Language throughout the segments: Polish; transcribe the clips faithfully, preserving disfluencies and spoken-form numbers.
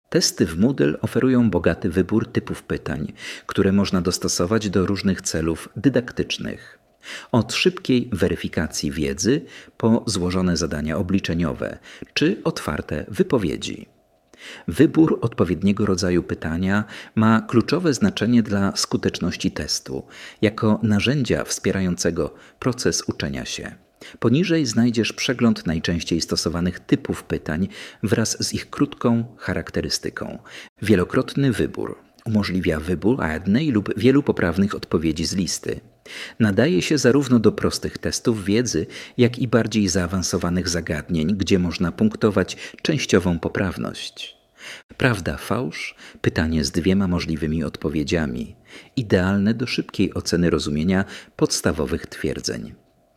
Testy w Moodle oferują bogaty wybór typów pytań, które można dostosować do różnych celów dydaktycznych. Od szybkiej weryfikacji wiedzy po złożone zadania obliczeniowe czy otwarte wypowiedzi. Wybór odpowiedniego rodzaju pytania ma kluczowe znaczenie dla skuteczności testu, jako narzędzia wspierającego proces uczenia się. Poniżej znajdziesz przegląd najczęściej stosowanych typów pytań wraz z ich krótką charakterystyką. Wielokrotny wybór umożliwia wybór jednej lub wielu poprawnych odpowiedzi z listy. Nadaje się zarówno do prostych testów wiedzy, jak i bardziej zaawansowanych zagadnień, gdzie można punktować częściową poprawność. Prawda, fałsz? Pytanie z dwiema możliwymi odpowiedziami. Idealne do szybkiej oceny rozumienia podstawowych twierdzeń.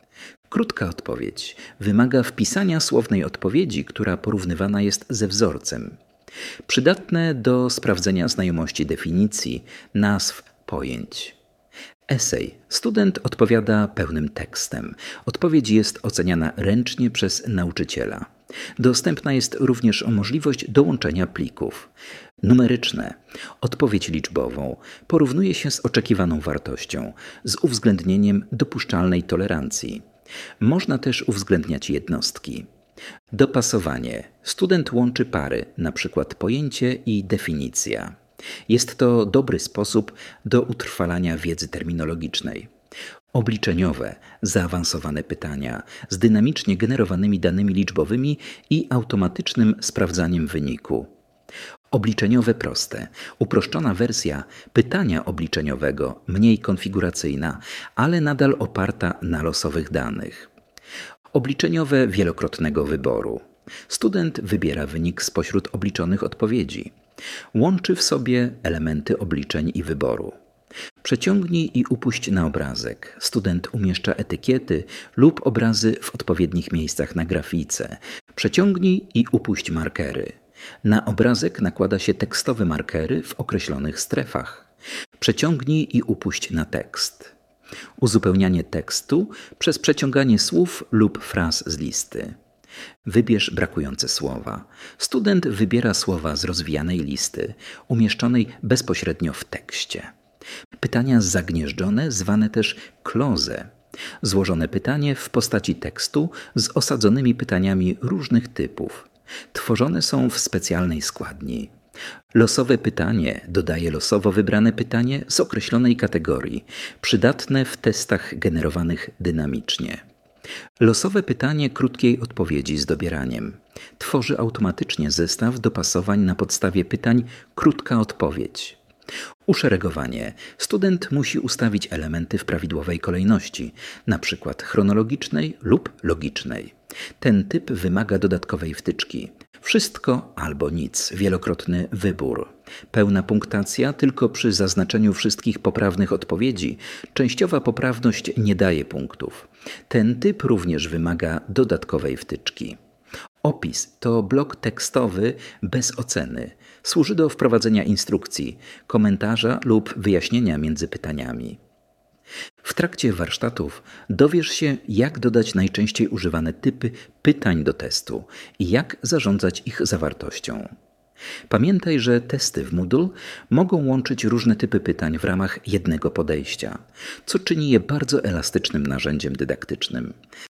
Krótka odpowiedź wymaga wpisania słownej odpowiedzi, która porównywana jest ze wzorcem. Przydatne do sprawdzenia znajomości definicji, nazw, pojęć. Esej. Student odpowiada pełnym tekstem. Odpowiedź jest oceniana ręcznie przez nauczyciela. Dostępna jest również możliwość dołączenia plików. Numeryczne. Odpowiedź liczbową porównuje się z oczekiwaną wartością, z uwzględnieniem dopuszczalnej tolerancji. Można też uwzględniać jednostki. Dopasowanie. Student łączy pary, np. pojęcie i definicja. Jest to dobry sposób do utrwalania wiedzy terminologicznej. Obliczeniowe, zaawansowane pytania z dynamicznie generowanymi danymi liczbowymi i automatycznym sprawdzaniem wyniku. Obliczeniowe proste, uproszczona wersja pytania obliczeniowego, mniej konfiguracyjna, ale nadal oparta na losowych danych. Obliczeniowe wielokrotnego wyboru. Student wybiera wynik spośród obliczonych odpowiedzi. Łączy w sobie elementy obliczeń i wyboru. Przeciągnij i upuść na obrazek. Student umieszcza etykiety lub obrazy w odpowiednich miejscach na grafice. Przeciągnij i upuść markery. Na obrazek nakłada się tekstowe markery w określonych strefach. Przeciągnij i upuść na tekst. Uzupełnianie tekstu przez przeciąganie słów lub fraz z listy. Wybierz brakujące słowa. Student wybiera słowa z rozwijanej listy, umieszczonej bezpośrednio w tekście. Pytania zagnieżdżone, zwane też clause. Złożone pytanie w postaci tekstu z osadzonymi pytaniami różnych typów. Tworzone są w specjalnej składni. Losowe pytanie dodaje losowo wybrane pytanie z określonej kategorii, przydatne w testach generowanych dynamicznie. Losowe pytanie krótkiej odpowiedzi z dobieraniem. Tworzy automatycznie zestaw dopasowań na podstawie pytań krótka odpowiedź. Uszeregowanie. Student musi ustawić elementy w prawidłowej kolejności, np. chronologicznej lub logicznej. Ten typ wymaga dodatkowej wtyczki. Wszystko albo nic, wielokrotny wybór. Pełna punktacja tylko przy zaznaczeniu wszystkich poprawnych odpowiedzi. Częściowa poprawność nie daje punktów. Ten typ również wymaga dodatkowej wtyczki. Opis to blok tekstowy bez oceny. Służy do wprowadzenia instrukcji, komentarza lub wyjaśnienia między pytaniami. W trakcie warsztatów dowiesz się, jak dodać najczęściej używane typy pytań do testu i jak zarządzać ich zawartością. Pamiętaj, że testy w Moodle mogą łączyć różne typy pytań w ramach jednego podejścia, co czyni je bardzo elastycznym narzędziem dydaktycznym.